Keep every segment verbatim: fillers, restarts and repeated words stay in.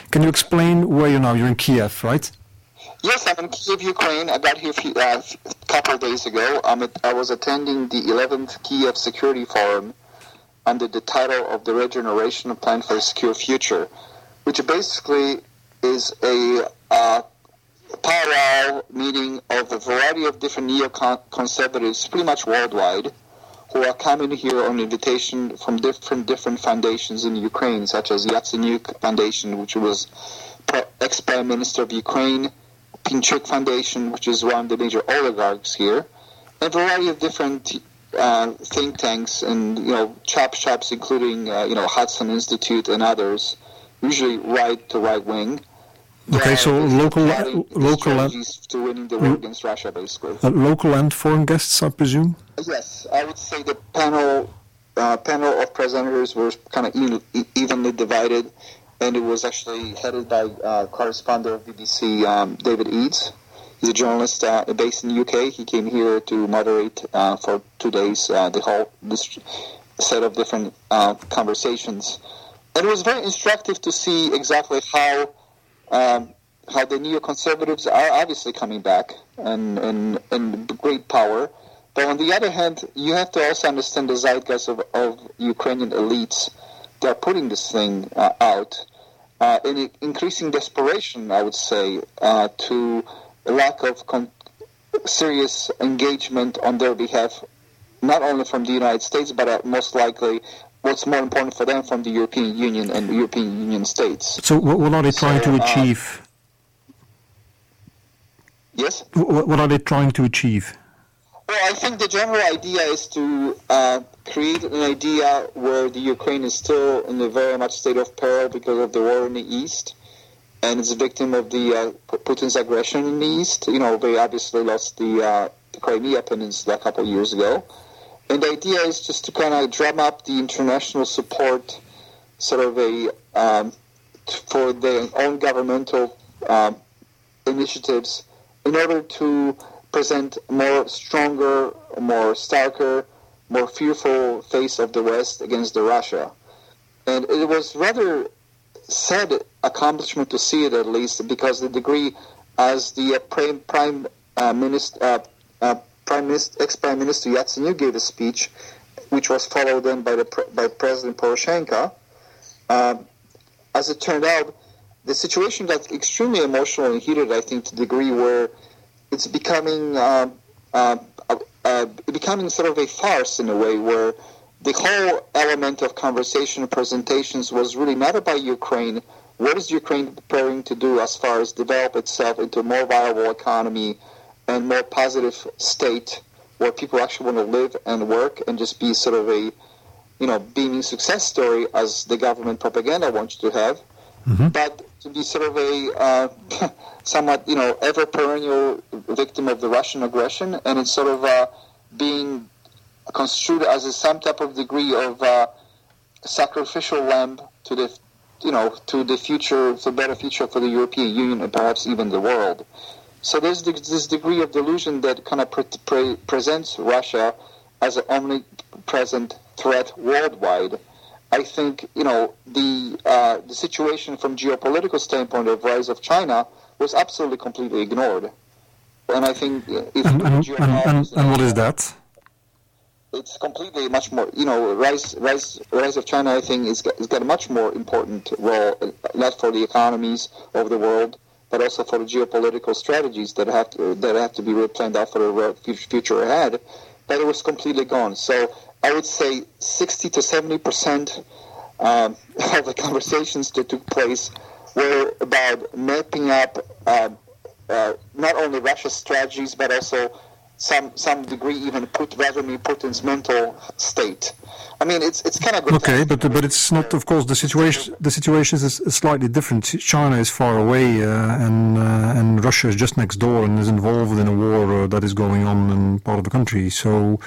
Can you explain where you're now? You're in Kiev, right? Yes, I'm in Kiev, Ukraine. I got here a uh, couple of days ago. I'm at, I was attending the eleventh Kiev Security Forum under the title of the Regeneration Plan for a Secure Future, which basically is a uh, powwow meeting of a variety of different neo-conservatives, pretty much worldwide, who are coming here on invitation from different different foundations in Ukraine, such as Yatsenyuk Foundation, which was ex-prime minister of Ukraine, Pinchuk Foundation, which is one of the major oligarchs here, and a variety of different uh, think tanks and, you know, chop shops, including, uh, you know, Hudson Institute and others, usually right to right wing. Okay, so local, local, to winning the war against Russia, basically. Uh, local and foreign guests, I presume. Yes, I would say the panel, uh, panel of presenters were kind of e- evenly divided, and it was actually headed by uh, correspondent of B B C, um, David Eads. He's a journalist uh, based in the U K. He came here to moderate uh, for two days uh, the whole this set of different uh, conversations, and it was very instructive to see exactly how. Um, how the neoconservatives are obviously coming back and, and, and great power. But on the other hand, you have to also understand the zeitgeist of, of Ukrainian elites that are putting this thing uh, out uh, in increasing desperation, I would say, uh, to a lack of con- serious engagement on their behalf, not only from the United States, but uh, most likely what's more important for them from the European Union and European Union states. So what, what are they trying so, to achieve? Uh, yes? What, what are they trying to achieve? Well, I think the general idea is to uh, create an idea where the Ukraine is still in a very much state of peril because of the war in the East, and it's a victim of the uh, Putin's aggression in the East. You know, they obviously lost the, uh, the Crimea Peninsula a couple of years ago. And the idea is just to kind of drum up the international support, sort of a um, for their own governmental um, initiatives, in order to present more stronger, more starker, more fearful face of the West against the Russia. And it was rather sad accomplishment to see it, at least, because the degree as the uh, prime, prime uh, minister. Uh, uh, Prime Minister, ex-Prime Minister Yatsenyuk gave a speech, which was followed then by the by President Poroshenko. Um, as it turned out, the situation got extremely emotional and heated, I think, to the degree where it's becoming uh, uh, uh, becoming sort of a farce in a way, where the whole element of conversation and presentations was really not about Ukraine. What is Ukraine preparing to do as far as develop itself into a more viable economy and more positive state where people actually want to live and work and just be sort of a, you know, beaming success story as the government propaganda wants you to have, mm-hmm. but to be sort of a uh, somewhat, you know, ever perennial victim of the Russian aggression, and it's sort of uh, being construed as a, some type of degree of uh, sacrificial lamb to the, you know, to the future, to a better future for the European Union and perhaps even the world. So there's this degree of delusion that kind of pre- pre- presents Russia as an omnipresent threat worldwide. I think, you know, the uh, the situation from geopolitical standpoint of rise of China was absolutely completely ignored. And I think if and, and, and, and, and what is that? It's completely much more, you know, rise rise rise of China, I think, is has got a much more important role, not for the economies of the world, but also for the geopolitical strategies that have to, that have to be planned out for the future ahead. But it was completely gone. So I would say sixty to seventy percent um, of the conversations that took place were about mapping up uh, uh, not only Russia's strategies, but also some some degree even put Vladimir Putin's mental state. I mean, it's it's kind of good. Okay, but but it's not. Of course, the situation the situation is, is slightly different. China is far away, uh, and uh, and Russia is just next door and is involved in a war uh, that is going on in part of the country. So.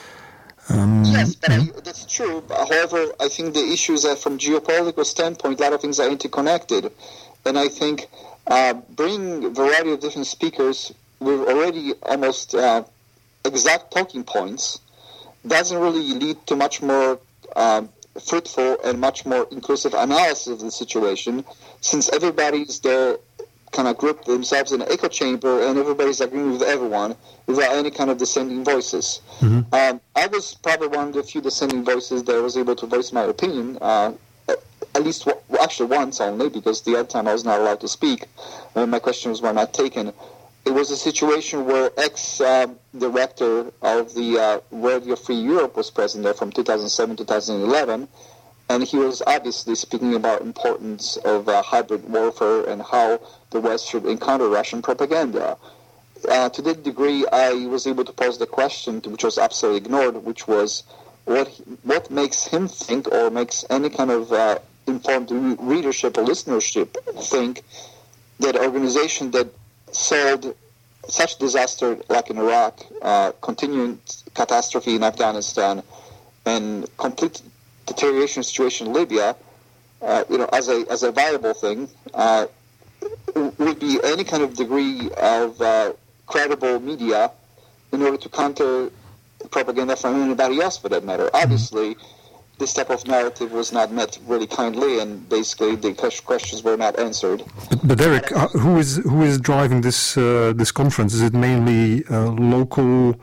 Um, yes, but yeah. I, that's true. However, I think the issue is that from geopolitical standpoint, a lot of things are interconnected, and I think uh, bringing a variety of different speakers with already almost uh, exact talking points doesn't really lead to much more uh, fruitful and much more inclusive analysis of the situation, since everybody's there kind of grouped themselves in an echo chamber and everybody's agreeing with everyone without any kind of dissenting voices. Mm-hmm. Um, I was probably one of the few dissenting voices that was able to voice my opinion, uh, at least w- actually once only, because the other time I was not allowed to speak when my questions were not taken. It was a situation where ex-director uh, of the uh, Radio Free Europe was present there from two thousand seven to two thousand eleven, and he was obviously speaking about the importance of uh, hybrid warfare and how the West should encounter Russian propaganda. Uh, to that degree, I was able to pose the question, which was absolutely ignored, which was what what makes him think, or makes any kind of uh, informed readership or listenership think, that an organization that sold such disaster like in Iraq, uh, continuing catastrophe in Afghanistan, and complete deterioration situation in Libya, uh, you know, as a as a viable thing, uh, would be any kind of degree of uh, credible media in order to counter propaganda from anybody else, for that matter. Obviously, this type of narrative was not met really kindly, and basically the questions were not answered. But, but Eric, uh, who is who is driving this uh, this conference? Is it mainly uh, local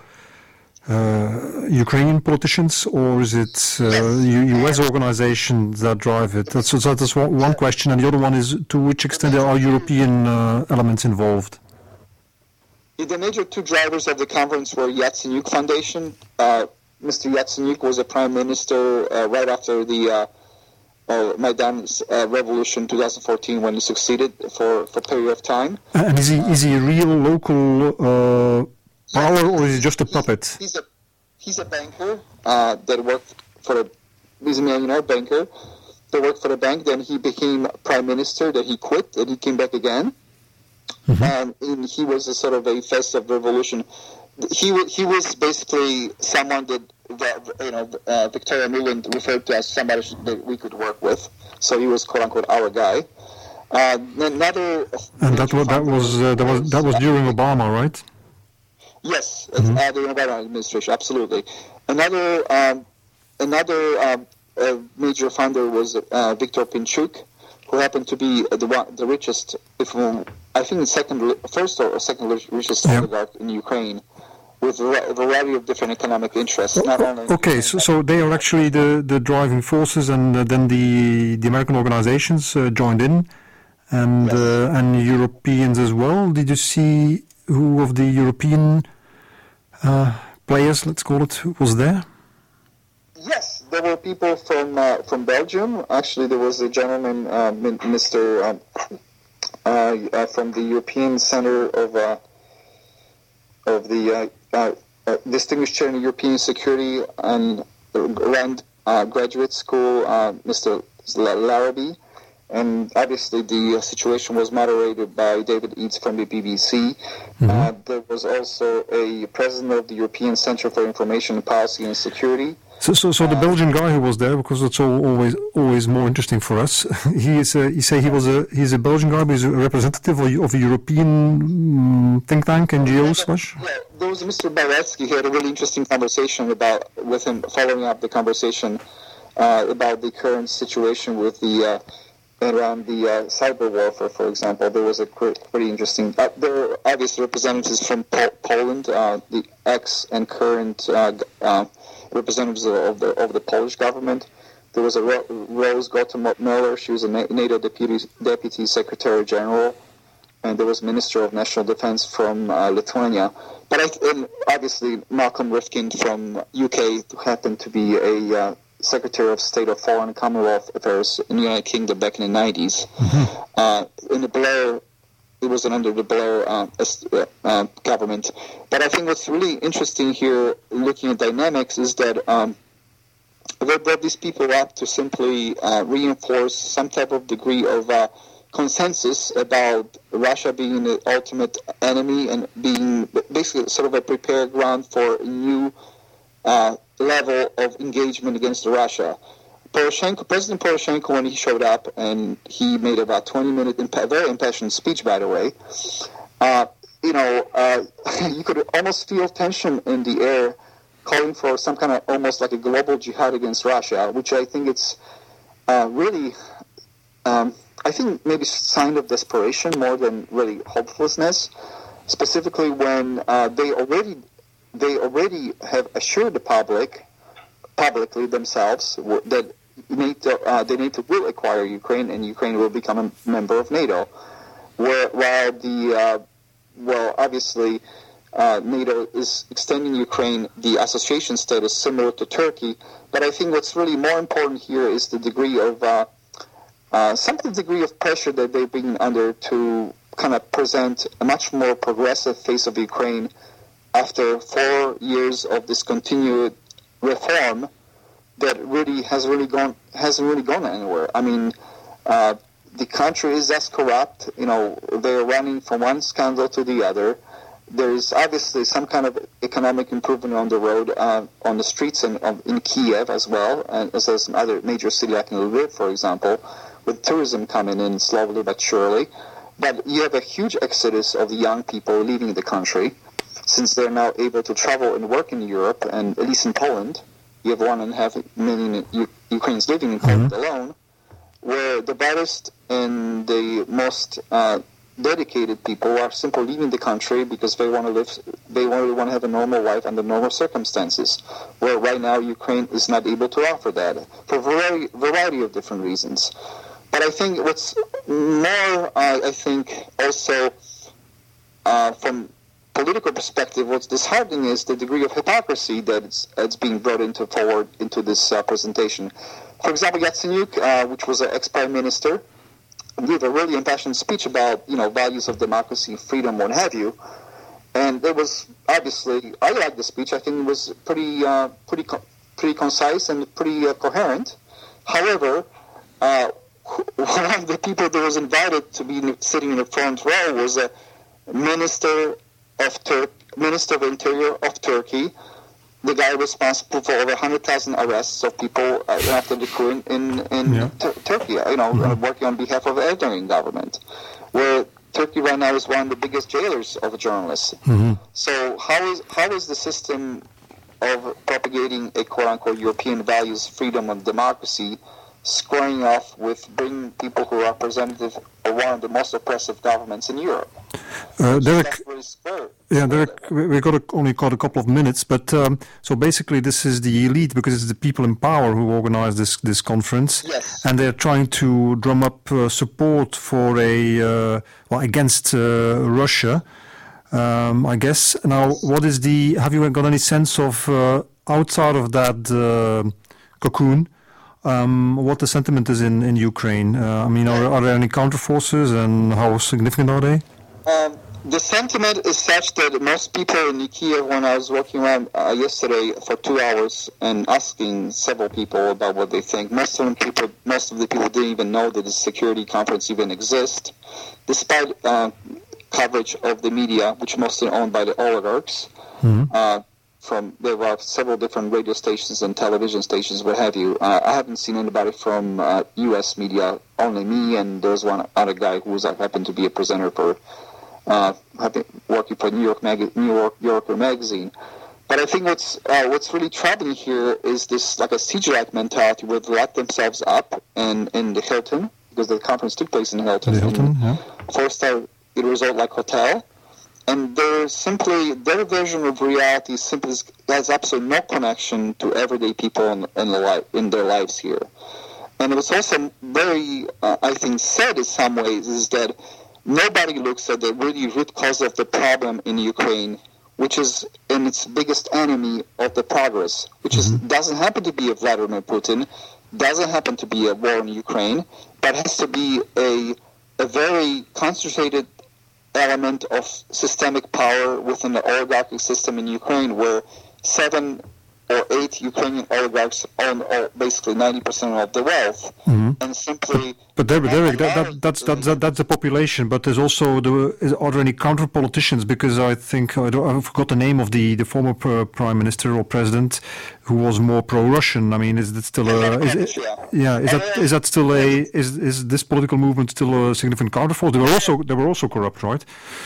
uh, Ukrainian politicians, or is it uh, U S organizations that drive it? That's, so that's one question, and the other one is, to which extent there are European uh, elements involved? The major two drivers of the conference were Yatsenyuk Foundation. Uh, Mister Yatsenyuk was a prime minister uh, right after the uh, uh, Maidan uh, revolution in two thousand fourteen, when he succeeded for, for a period of time. And is he is he a real local uh, power, or is he just a puppet? He's a he's a banker uh, that worked for a he's a millionaire banker that worked for the bank. Then he became prime minister. That he quit, and he came back again. Mm-hmm. Um, and he was a sort of a face of revolution. He he was basically someone that, that you know uh, Victoria Nuland referred to as somebody that we could work with. So he was quote unquote our guy. Uh, another and that was that was uh, that was that was during Obama, right? Yes, mm-hmm. uh, the Obama administration, absolutely. Another um, another um, uh, major founder was uh, Viktor Pinchuk, who happened to be the one, the richest, if um, I think the second, first or second richest yeah. oligarch in Ukraine, with a variety of different economic interests. Not only okay, so, so they are actually the, the driving forces, and uh, then the the American organizations uh, joined in, and yes. uh, and Europeans as well. Did you see who of the European uh, players, let's call it, was there? Yes, there were people from uh, from Belgium. Actually, there was a gentleman, uh, Mister Um, uh, uh, from the European Center of uh, of the uh, uh, uh, Distinguished Chair in European Security and Rand uh, Graduate School, uh, Mister Larrabee, and obviously the situation was moderated by David Eads from the B B C. Mm-hmm. Uh, there was also a president of the European Center for Information Policy and Security. So, so, so the Belgian guy who was there, because it's always, always more interesting for us. He is, a, you say he was a, he's a Belgian guy, but he's a representative of, of a European um, think tank, N G O slash. Yeah, there was Mister Baretsky. He had a really interesting conversation about with him, following up the conversation uh, about the current situation with the uh, around the uh, cyber warfare, for example. There was a pretty interesting. Uh, there are obviously representatives from po- Poland, uh, the ex and current. Uh, uh, representatives of the of the Polish government. There was a Ro- Rose Gotthard-Müller. She was a NATO deputy deputy secretary general, and there was Minister of National Defense from uh, Lithuania. But I, and obviously Malcolm Rifkin from U K happened to be a uh, Secretary of State of Foreign and Commonwealth Affairs in the United Kingdom back in the nineties. Mm-hmm. Uh, in the Blair. It wasn't under the Blair uh, uh, government. But I think what's really interesting here, looking at dynamics, is that um, they brought these people up to simply uh, reinforce some type of degree of uh, consensus about Russia being the ultimate enemy and being basically sort of a prepared ground for a new uh, level of engagement against Russia. Poroshenko, President Poroshenko, when he showed up, and he made about twenty minute, impa- very impassioned speech, by the way, uh, you know, uh, you could almost feel tension in the air calling for some kind of almost like a global jihad against Russia, which I think it's uh, really, um, I think maybe sign of desperation more than really hopelessness. Specifically, when uh, they already they already have assured the public publicly themselves that NATO, uh, they need to will acquire Ukraine, and Ukraine will become a member of NATO. Where while the uh, well, obviously. Uh, NATO is extending Ukraine the association status similar to Turkey, but I think what's really more important here is the degree of uh, uh, some degree of pressure that they've been under to kind of present a much more progressive face of Ukraine after four years of discontinued reform that really has really gone hasn't really gone anywhere. I mean, uh, the country is as corrupt. You know, they're running from one scandal to the other. There is obviously some kind of economic improvement on the road, uh, on the streets in, um, in Kiev as well, and as well as some other major city like in Lviv, for example, with tourism coming in slowly but surely. But you have a huge exodus of the young people leaving the country, since they're now able to travel and work in Europe, and at least in Poland. You have one and a half million U- Ukrainians living in Poland mm-hmm. alone, where the baddest and the most... Uh, dedicated people are simply leaving the country because they want to live, they want, want to have a normal life under normal circumstances, where right now Ukraine is not able to offer that for a variety, variety of different reasons. But I think what's more, uh, I think also uh, from political perspective, what's disheartening is the degree of hypocrisy that's, that's being brought into forward into this uh, presentation. For example, Yatsenyuk, uh, which was an ex-prime minister, gave a really impassioned speech about, you know, values of democracy, freedom, what have you. And it was obviously, I liked the speech. I think it was pretty, uh, pretty, pretty concise and pretty uh, coherent. However, uh, one of the people that was invited to be sitting in the front row was a minister of Tur- Minister of Interior of Turkey, the guy responsible for over one hundred thousand arrests of people uh, after the coup in, in, in yeah. t- Turkey, you know, mm-hmm. uh, working on behalf of the Erdogan government, where Turkey right now is one of the biggest jailers of journalists. Mm-hmm. So how is how is the system of propagating a quote-unquote European values, freedom and democracy, squaring off with bringing people who are representative of one of the most oppressive governments in Europe? Uh, Derek, yeah, Derek, we got a, only got a couple of minutes, but um, so basically this is the elite, because it's the people in power who organize this this conference, yes. and they're trying to drum up uh, support for a uh, well against uh, Russia. Um, I guess now, what is the? Have you got any sense of uh, outside of that uh, cocoon? Um, what the sentiment is in in Ukraine? Uh, I mean, are, are there any counterforces, and how significant are they? Um, the sentiment is such that most people in Kiev, when I was walking around uh, yesterday for two hours and asking several people about what they think, most of them people, most of the people didn't even know that the security conference even exists, despite uh, coverage of the media, which mostly owned by the oligarchs. Mm-hmm. Uh, from there were several different radio stations and television stations, what have you. Uh, I haven't seen anybody from uh, U S media, only me, and there's one other guy who was, uh, happened to be a presenter for uh, working for New York Mag- New York Yorker magazine. But I think what's uh, what's really troubling here is this like a siege-like mentality where they lock themselves up in, in the Hilton, because the conference took place in Hilton. The Hilton, yeah. Four-star resort-like hotel. And they're simply, their version of reality simply has absolutely no connection to everyday people in, in, the li- in their lives here. And what's also very, uh, I think, sad in some ways is that nobody looks at the really root cause of the problem in Ukraine, which is in its biggest enemy of the progress, which mm-hmm. is doesn't happen to be a Vladimir Putin, doesn't happen to be a war in Ukraine, but has to be a a very concentrated element of systemic power within the oligarchic system in Ukraine, where seven or eight Ukrainian oligarchs own all, basically ninety percent of the wealth, mm-hmm. and simply. But, but Derek, Derek that, that, that's that's that, that's the population. But there's also the is, are there any counter politicians? Because I think I, don't, I forgot the name of the, the former pr- prime minister or president who was more pro-Russian. I mean, is that still a is it, yeah? Is that is that still a is is this political movement still a significant counterforce? They were also they were also corrupt, right?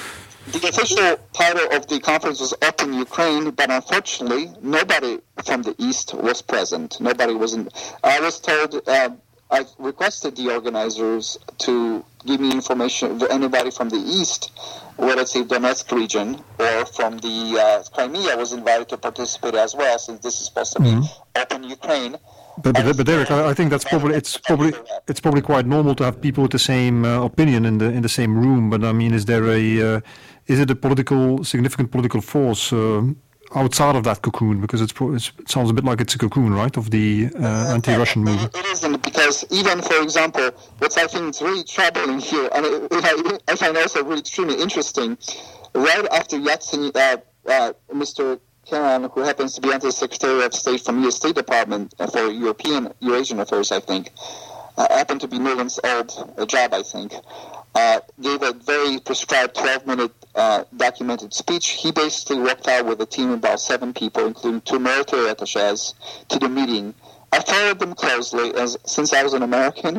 the official title of the conference was Open Ukraine, but unfortunately, nobody from the East was present. Nobody was in. I was told, uh, I requested the organizers to give me information if anybody from the East, whether it's the Donetsk region or from the uh, Crimea, was invited to participate as well, since this is supposed to be mm-hmm. Open Ukraine. But, but, but Derek, I, I think that's probably it's probably it's probably quite normal to have people with the same uh, opinion in the in the same room. But I mean, is there a uh, is it a political significant political force uh, outside of that cocoon? Because it's, it's it sounds a bit like it's a cocoon, right, of the uh, anti-Russian movement. It isn't, because even, for example, what I think is really troubling here, and it, it, I find also really extremely interesting, right after Yeltsin, uh, uh, Mister Karen, who happens to be Under Secretary of State from U S State Department for European Eurasian Affairs, I think, uh, happened to be Nuland's old uh, job, I think, uh, gave a very prescribed twelve-minute uh, documented speech. He basically walked out with a team of about seven people, including two military attachés, to the meeting. I followed them closely, as since I was an American.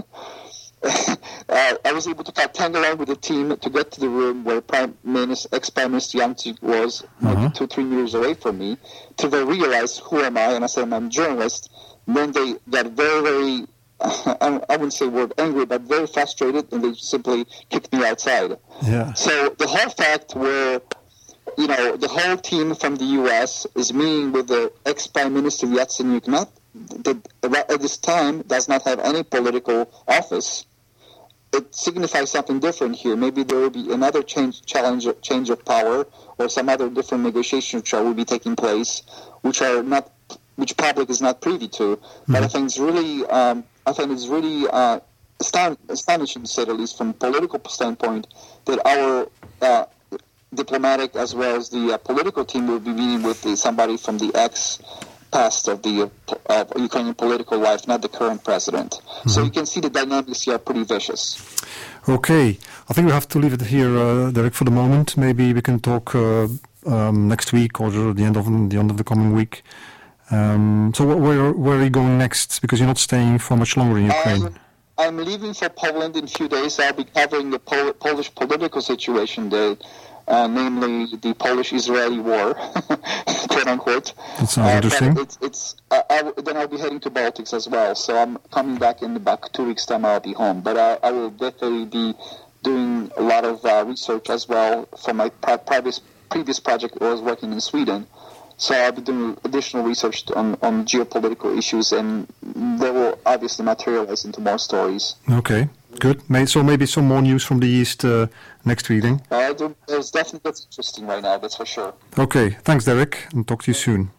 Uh, I was able to kind of tag along with the team to get to the room where Prime Minister, ex-Prime Minister Yeltsin was, like uh-huh. two, three meters away from me, to then realize who am I, and I said I'm a journalist. And then they got very, very, I wouldn't say word angry, but very frustrated, and they simply kicked me outside. Yeah. So the whole fact where, you know, the whole team from the U S is meeting with the ex-Prime Minister Yatsenyuk, not that at this time does not have any political office. It signifies something different here. Maybe there will be another change, challenge, change of power, or some other different negotiations which will be taking place, which are not, which public is not privy to. Mm-hmm. But I think it's really, um, I think it's really uh, aston- astonishing, to say the least, from a political standpoint, that our uh, diplomatic as well as the uh, political team will be meeting with the, somebody from the ex. Past of the uh, Ukrainian political life, not the current president. Mm-hmm. So you can see the dynamics here are pretty vicious. Okay, I think we have to leave it here, uh, Derek, for the moment. Maybe we can talk uh, um, next week or the end of the end of the coming week. Um, so where where are you going next? Because you're not staying for much longer in Ukraine. Um, I'm leaving for Poland in a few days. I'll be covering the Pol- Polish political situation there. Uh, namely the Polish-Israeli war, quote unquote. That sounds uh, interesting. It's, it's, uh, I w- then I'll be heading to Baltics as well. So I'm coming back in about two weeks' time. I'll be home, but uh, I will definitely be doing a lot of uh, research as well for my pri- previous previous project. I was working in Sweden, so I'll be doing additional research on, on geopolitical issues, and they will obviously materialize into more stories. Okay. Good. So maybe some more news from the East uh, next week then? Uh, there's definitely that's interesting right now, that's for sure. Okay. Thanks, Derek, and talk to you soon.